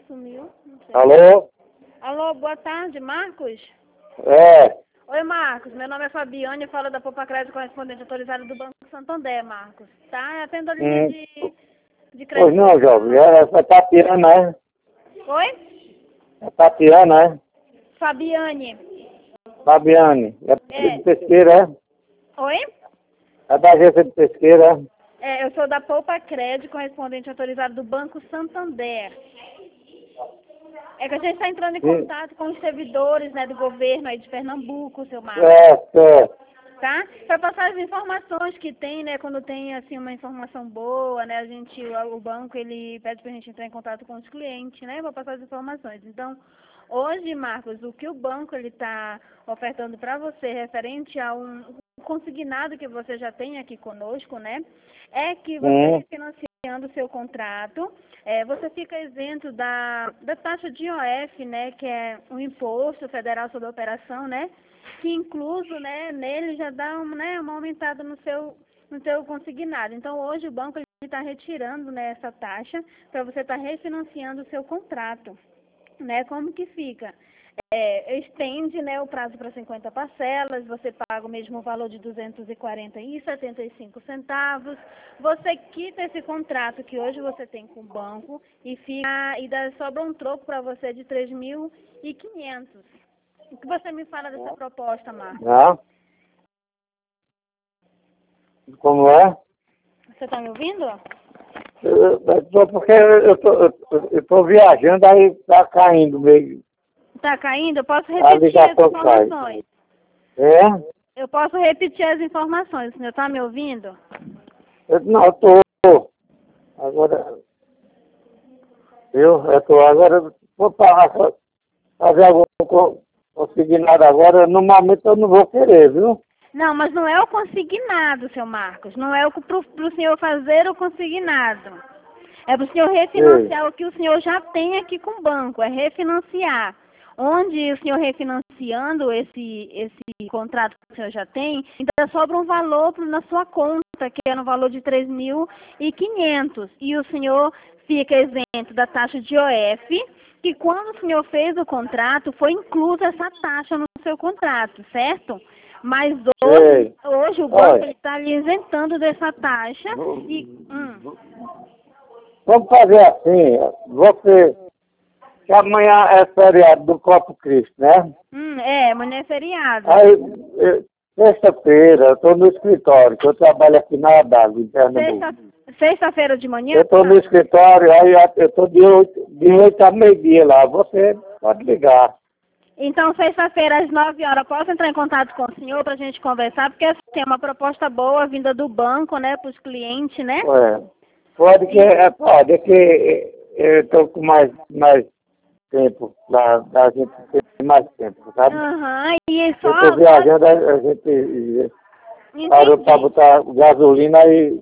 sumiu? Não sei. Alô? Alô, boa tarde, Marcos? É. Oi, Marcos. Meu nome é Fabiane, eu falo da Poupa Crédito, correspondente autorizado do Banco Santander, Marcos. Tá? Atendo a linha de Pois crédito. não, jovem. É Tatiana, é? Oi? É Tatiana, é? Fabiane. Fabiane. É de pesqueira, é? Oi? É da agência de pesqueira, é? Eu sou da Poupa Crédito, correspondente autorizado do Banco Santander. É que a gente está entrando em Sim. contato com os servidores, né, do governo aí de Pernambuco, seu Marcos. É. Tá? Para passar as informações que tem, né, quando tem assim uma informação boa, né, o banco ele pede pra gente entrar em contato com os clientes, né, para passar as informações. Então, hoje, Marcos, o que o banco ele tá ofertando para você referente a um consignado que você já tem aqui conosco, né, é que você financiando o seu contrato, você fica isento da taxa de IOF, né, que é o Imposto Federal sobre a Operação, né, que incluso, né, nele já dá uma aumentada no seu consignado. Então, hoje o banco está retirando, né, essa taxa para você estar refinanciando o seu contrato, né? Como que fica? Estende, né, o prazo para 50 parcelas, você paga o mesmo valor de R$ 240,75. Você quita esse contrato que hoje você tem com o banco e sobra um troco para você de 3.500. O que você me fala dessa proposta, Marcos? Não? Como é? Você está me ouvindo? Porque eu tô viajando, aí tá caindo meio. Está caindo? Eu posso A repetir as ligação cai. informações. É? Eu posso repetir as informações. O senhor está me ouvindo? Não, eu tô. Agora. Agora vou fazer algum consignado agora. No momento eu não vou querer, viu? Não, mas não é o consignado, seu Marcos. Não é para o senhor fazer o consignado. É para o senhor refinanciar o que o senhor já tem aqui com o banco. É refinanciar. Onde o senhor refinanciando esse contrato que o senhor já tem, ainda sobra um valor na sua conta, que é no valor de 3.500. E o senhor fica isento da taxa de IOF, que quando o senhor fez o contrato, foi inclusa essa taxa no seu contrato, certo? Mas hoje o banco está lhe isentando dessa taxa e... Vamos fazer assim, que amanhã é feriado do Corpus Christi, né? Amanhã é feriado. Aí, sexta-feira, eu estou no escritório, que eu trabalho aqui na ADAG, em Pernambuco. Sexta-feira de manhã? Eu estou no escritório, aí eu estou de 8 a meio-dia lá, você pode ligar. Então, sexta-feira, às 9 horas, posso entrar em contato com o senhor para a gente conversar? Porque assim, é uma proposta boa vinda do banco, né, para os clientes, né? Pode que eu estou com mais tempo, a gente tem mais tempo, sabe? E só... Eu estou viajando, a gente parou para botar gasolina e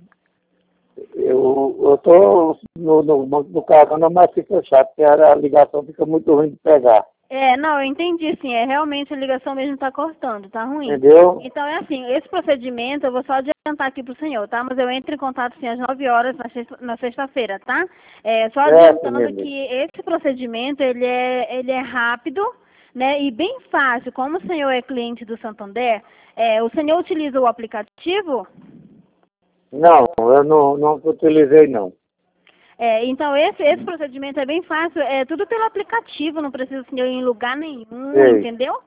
eu estou no carona, mas fica chato, porque a ligação fica muito ruim de pegar. Não, eu entendi, sim. Realmente a ligação mesmo está cortando, tá ruim. Entendeu? Então, é assim, esse procedimento eu vou só adiantar aqui pro senhor, tá? Mas eu entro em contato, sim, às 9 horas na sexta-feira, tá? Só adiantando que esse procedimento, ele é rápido, né? E bem fácil. Como o senhor é cliente do Santander, o senhor utiliza o aplicativo? Não, eu não utilizei, não. Então, esse procedimento é bem fácil, é tudo pelo aplicativo, não precisa o senhor ir em lugar nenhum, entendeu?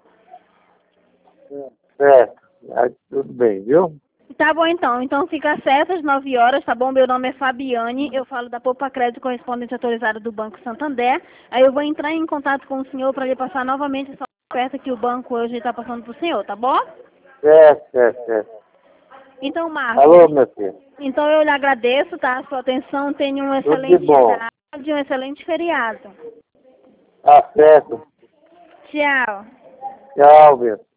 Certo, aí tudo bem, viu? Tá bom, então. Então, fica certo às 9 horas, tá bom? Meu nome é Fabiane, eu falo da Poupa Crédito, correspondente autorizado do Banco Santander. Aí eu vou entrar em contato com o senhor para lhe passar novamente essa oferta que o banco hoje está passando para o senhor, tá bom? Certo. Então, Marcos. Alô, meu filho. Então, eu lhe agradeço, tá? A sua atenção. Tenha um excelente tarde, um excelente feriado. Tá certo. Tchau. Tchau, meu.